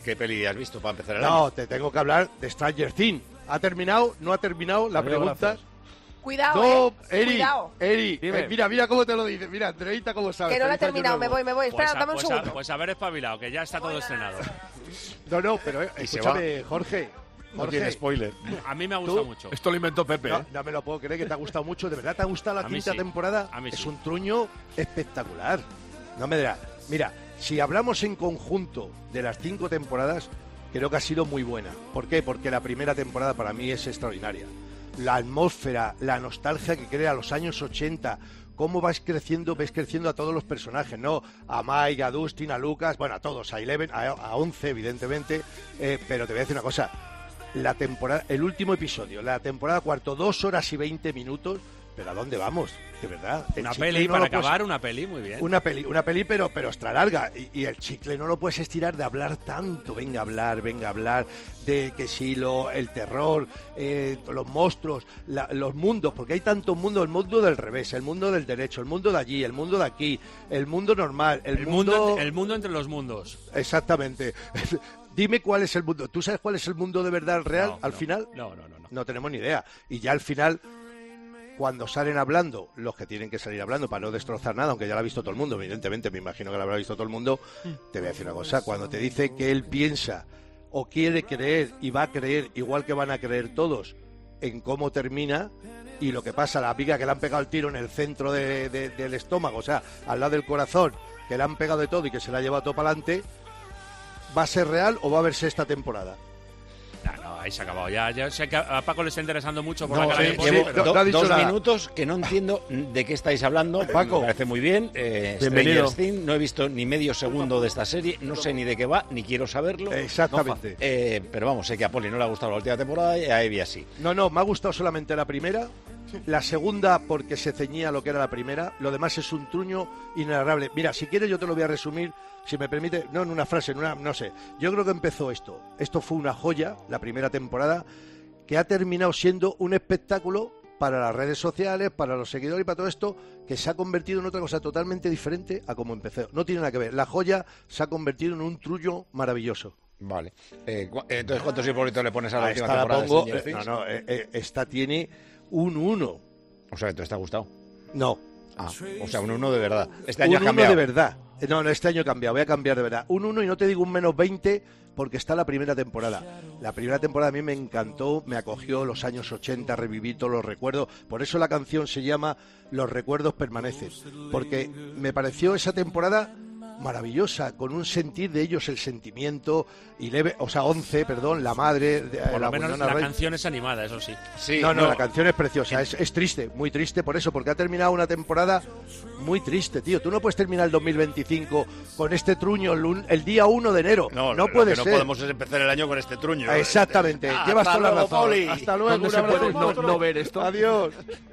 ¿Qué peli has visto para empezar el año? No, te tengo que hablar de Stranger Things. ¿Ha terminado? ¿No ha terminado? La pregunta... Cuidado, No, Eri, cuidado. Eri, mira cómo te lo dice. Mira, Andreita, cómo sabes. Que no lo he Feliz año terminado, me nuevo. voy. Espera, dame un segundo. Pues haber espabilado, que ya está todo estrenado. No, pero Y se escúchame, Jorge. No tiene spoiler. A mí me ha gustado ¿Tú? mucho. Esto lo inventó Pepe, ¿eh? No me lo puedo creer que te ha gustado mucho. ¿De verdad te ha gustado la A mí quinta sí. temporada? A mí Es sí. un truño espectacular. No me dirás. Mira, si hablamos en conjunto de las 5 temporadas, creo que ha sido muy buena. ¿Por qué? Porque la primera temporada para mí es extraordinaria. La atmósfera, la nostalgia que crea los años 80, cómo ves creciendo a todos los personajes, ¿no? A Mike, a Dustin, a Lucas, bueno, a todos, a Eleven, a 11, evidentemente, pero te voy a decir una cosa, la temporada, el último episodio, la temporada cuarto, 2 horas y 20 minutos, pero ¿a dónde vamos? De verdad. Una peli, para acabar, una peli, muy bien. Una peli, pero extra larga. Y el chicle no lo puedes estirar de hablar tanto. Venga a hablar de que sí, el terror, los monstruos, los mundos, porque hay tantos mundos, el mundo del revés, el mundo del derecho, el mundo de allí, el mundo de aquí, el mundo normal, el mundo entre los mundos. Exactamente. Dime cuál es el mundo. ¿Tú sabes cuál es el mundo de verdad real al final? No. No tenemos ni idea. Y ya al final, cuando salen hablando, los que tienen que salir hablando para no destrozar nada, aunque ya lo ha visto todo el mundo, evidentemente, me imagino que lo habrá visto todo el mundo, te voy a decir una cosa, cuando te dice que él piensa o quiere creer y va a creer, igual que van a creer todos, en cómo termina y lo que pasa, la pica que le han pegado el tiro en el centro del estómago, o sea, al lado del corazón, que le han pegado de todo y que se la ha llevado todo para adelante, ¿va a ser real o va a verse esta temporada? No, ahí se ha acabado. Ya sé que a Paco le está interesando mucho por No, la cara sí, de Poli, llevo pero... no ha dicho 2 nada. minutos que no entiendo de qué estáis hablando. Paco. Me parece muy bien. Bienvenido. Stranger Things, no he visto ni medio segundo de esta serie, no sé ni de qué va, ni quiero saberlo. Exactamente. Pero vamos, sé que a Poli no le ha gustado la última temporada y a Evi así. No, me ha gustado solamente la primera. La segunda porque se ceñía a lo que era la primera. Lo demás es un truño inenarrable. Mira, si quieres yo te lo voy a resumir, si me permite, no en una frase, no sé. Yo creo que empezó esto. Esto fue una joya, la primera temporada, que ha terminado siendo un espectáculo para las redes sociales, para los seguidores y para todo esto, que se ha convertido en otra cosa totalmente diferente a como empezó. No tiene nada que ver. La joya se ha convertido en un trullo maravilloso. Vale. Entonces, ¿cuántos hipólitos le pones a la última Esta la temporada pongo, de Stranger Things? esta tiene un 1. O sea, ¿entonces te ha gustado? No. O sea, un 1 de verdad. Este año ha Un 1 cambiado. de verdad. No, este año he cambiado, voy a cambiar de verdad. Un 1 y no te digo un menos 20 porque está la primera temporada. La primera temporada a mí me encantó, me acogió los años 80, reviví todos los recuerdos. Por eso la canción se llama Los recuerdos permanecen. Porque me pareció esa temporada maravillosa, con un sentir de ellos, el sentimiento, y leve, o sea, 11, perdón, la madre... Por la lo menos Winona la Ryder. canción es animada, eso sí. Sí, No, la canción es preciosa, es triste, muy triste por eso, porque ha terminado una temporada muy triste, tío. Tú no puedes terminar el 2025 con este truño el día 1 de enero. No puede lo que ser. no podemos es empezar el año con este truño. Exactamente, llevas Hasta toda la luego, razón. Poli. Hasta luego, ¿Dónde un se abrazo puede para vosotros. no ver esto? Adiós.